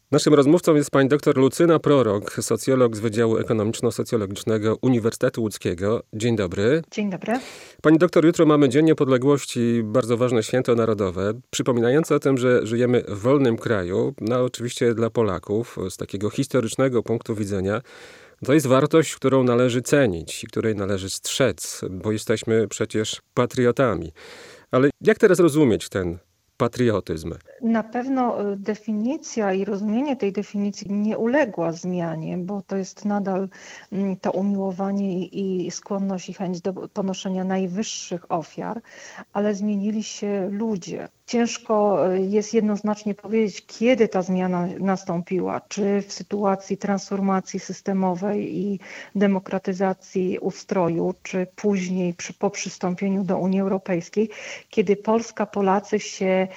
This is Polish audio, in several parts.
Naszym rozmówcą jest pani dr Lucyna Prorok, socjolog z Wydziału Ekonomiczno-Socjologicznego Uniwersytetu Łódzkiego. Dzień dobry. Dzień dobry. Pani doktor, jutro mamy Dzień Niepodległości, bardzo ważne święto narodowe, przypominające o tym, że żyjemy w wolnym kraju. No oczywiście dla Polaków, z takiego historycznego punktu widzenia, to jest wartość, którą należy cenić i której należy strzec, bo jesteśmy przecież patriotami. Ale jak teraz rozumieć ten patriotyzm? Na pewno definicja i rozumienie tej definicji nie uległa zmianie, bo to jest nadal to umiłowanie i skłonność i chęć do ponoszenia najwyższych ofiar, ale zmienili się ludzie. Ciężko jest jednoznacznie powiedzieć, kiedy ta zmiana nastąpiła, czy w sytuacji transformacji systemowej i demokratyzacji ustroju, czy później po przystąpieniu do Unii Europejskiej, kiedy Polska, Polacy się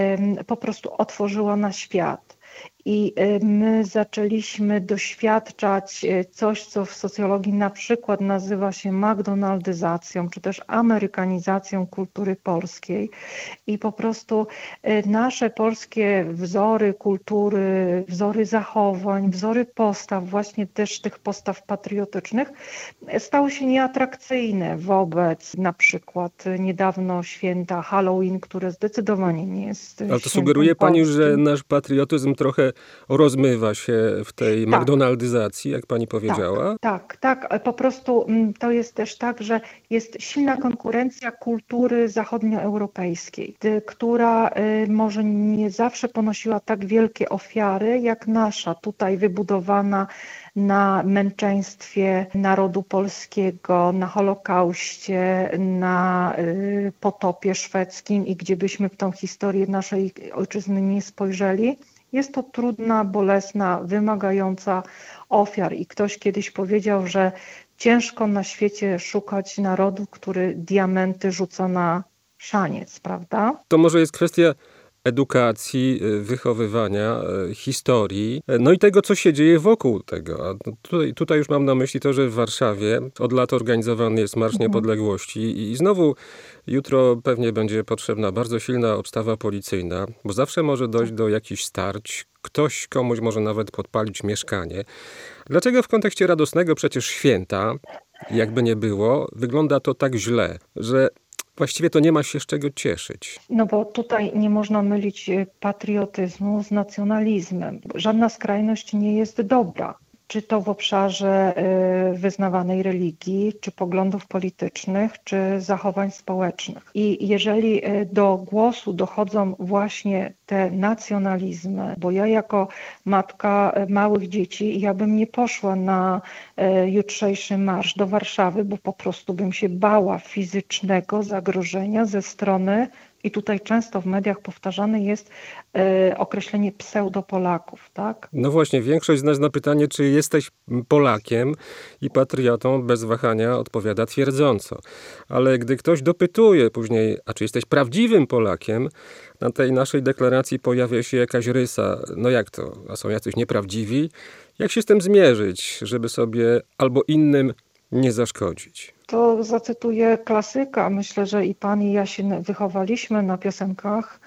po prostu otworzyła na świat. I my zaczęliśmy doświadczać coś, co w socjologii na przykład nazywa się McDonaldyzacją, czy też amerykanizacją kultury polskiej. I po prostu nasze polskie wzory kultury, wzory zachowań, wzory postaw, właśnie też tych postaw patriotycznych, stały się nieatrakcyjne wobec na przykład niedawno święta Halloween, które zdecydowanie nie jest Ale to świętem sugeruje pani, polskim. że nasz patriotyzm trochę rozmywa się w tej McDonaldyzacji, jak pani powiedziała? Tak. Po prostu to jest też tak, że jest silna konkurencja kultury zachodnioeuropejskiej, która może nie zawsze ponosiła tak wielkie ofiary, jak nasza, tutaj wybudowana na męczeństwie narodu polskiego, na Holokauście, na potopie szwedzkim i gdzie byśmy w tą historię naszej ojczyzny nie spojrzeli. Jest to trudna, bolesna, wymagająca ofiar i ktoś kiedyś powiedział, że ciężko na świecie szukać narodu, który diamenty rzuca na szaniec, prawda? To może jest kwestia edukacji, wychowywania, historii, no i tego, co się dzieje wokół tego. A tutaj już mam na myśli to, że w Warszawie od lat organizowany jest Marsz Niepodległości i znowu jutro pewnie będzie potrzebna bardzo silna obstawa policyjna, bo zawsze może dojść do jakichś starć. Ktoś komuś może nawet podpalić mieszkanie. Dlaczego w kontekście radosnego przecież święta, jakby nie było, wygląda to tak źle, że właściwie to nie ma się z czego cieszyć? No bo tutaj nie można mylić patriotyzmu z nacjonalizmem. Żadna skrajność nie jest dobra. Czy to w obszarze wyznawanej religii, czy poglądów politycznych, czy zachowań społecznych. I jeżeli do głosu dochodzą właśnie te nacjonalizmy, bo ja jako matka małych dzieci, ja bym nie poszła na jutrzejszy marsz do Warszawy, bo po prostu bym się bała fizycznego zagrożenia ze strony, i tutaj często w mediach powtarzane jest określenie pseudopolaków, tak? No właśnie, większość z nas na pytanie, czy jesteś Polakiem i patriotą, bez wahania odpowiada twierdząco. Ale gdy ktoś dopytuje później, a czy jesteś prawdziwym Polakiem, na tej naszej deklaracji pojawia się jakaś rysa. No jak to? A są jacyś nieprawdziwi? Jak się z tym zmierzyć, żeby sobie albo innym nie zaszkodzić? To zacytuję klasyka. Myślę, że i pan i ja się wychowaliśmy na piosenkach,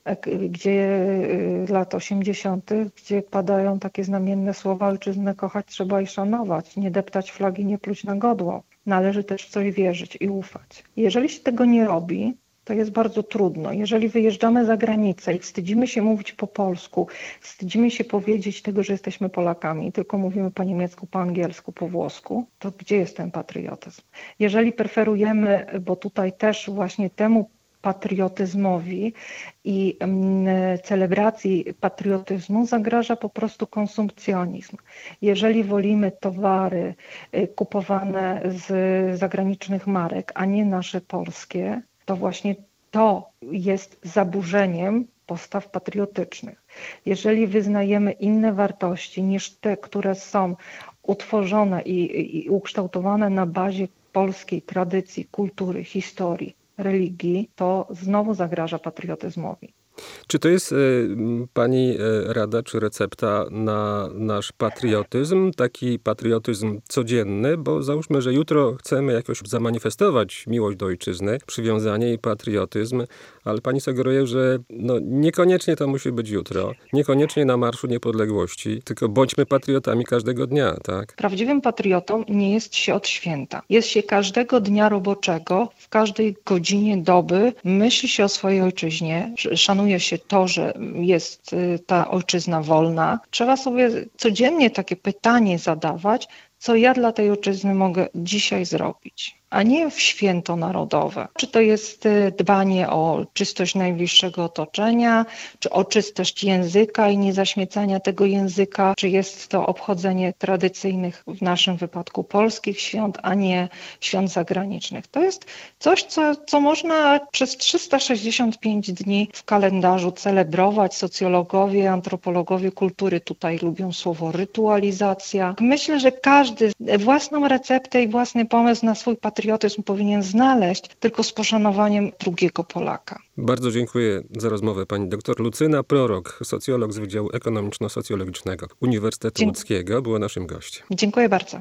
gdzie lat 80., gdzie padają takie znamienne słowa: ojczyznę kochać trzeba i szanować, nie deptać flagi, nie pluć na godło. Należy też w coś wierzyć i ufać. Jeżeli się tego nie robi, to jest bardzo trudno. Jeżeli wyjeżdżamy za granicę i wstydzimy się mówić po polsku, wstydzimy się powiedzieć tego, że jesteśmy Polakami, tylko mówimy po niemiecku, po angielsku, po włosku, to gdzie jest ten patriotyzm? Jeżeli preferujemy, bo tutaj też właśnie temu patriotyzmowi i celebracji patriotyzmu zagraża po prostu konsumpcjonizm. Jeżeli wolimy towary kupowane z zagranicznych marek, a nie nasze polskie, to właśnie to jest zaburzeniem postaw patriotycznych. Jeżeli wyznajemy inne wartości niż te, które są utworzone i ukształtowane na bazie polskiej tradycji, kultury, historii, religii, to znowu zagraża patriotyzmowi. Czy to jest pani rada czy recepta na nasz patriotyzm, taki patriotyzm codzienny? Bo załóżmy, że jutro chcemy jakoś zamanifestować miłość do ojczyzny, przywiązanie i patriotyzm, ale pani sugeruje, że niekoniecznie to musi być jutro, niekoniecznie na Marszu Niepodległości, tylko bądźmy patriotami każdego dnia, tak? Prawdziwym patriotą nie jest się od święta. Jest się każdego dnia roboczego, w każdej godzinie doby, myśli się o swojej ojczyźnie, szanuje się to, że jest ta ojczyzna wolna. Trzeba sobie codziennie takie pytanie zadawać, co ja dla tej ojczyzny mogę dzisiaj zrobić, a nie w święto narodowe. Czy to jest dbanie o czystość najbliższego otoczenia, czy o czystość języka i niezaśmiecania tego języka, czy jest to obchodzenie tradycyjnych, w naszym wypadku polskich świąt, a nie świąt zagranicznych. To jest coś, co można przez 365 dni w kalendarzu celebrować. Socjologowie, antropologowie kultury tutaj lubią słowo rytualizacja. Myślę, że każdy własną receptę i własny pomysł na swój patriotyzm powinien znaleźć, tylko z poszanowaniem drugiego Polaka. Bardzo dziękuję za rozmowę. Pani dr Lucyna Prorok, socjolog z Wydziału Ekonomiczno-Socjologicznego Uniwersytetu Łódzkiego, była naszym gościem. Dziękuję bardzo.